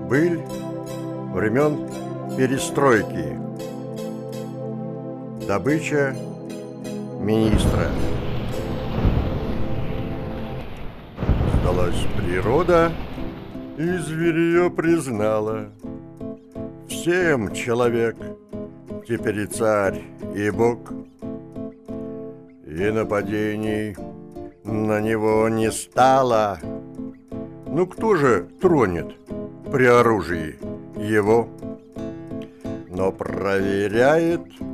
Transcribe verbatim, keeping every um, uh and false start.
Быль времен перестройки. Добыча министра. Сдалась природа, и зверье признала: всем человек теперь и царь, и бог. И нападений на него не стало. Ну кто же тронет при оружии его? Но проверяет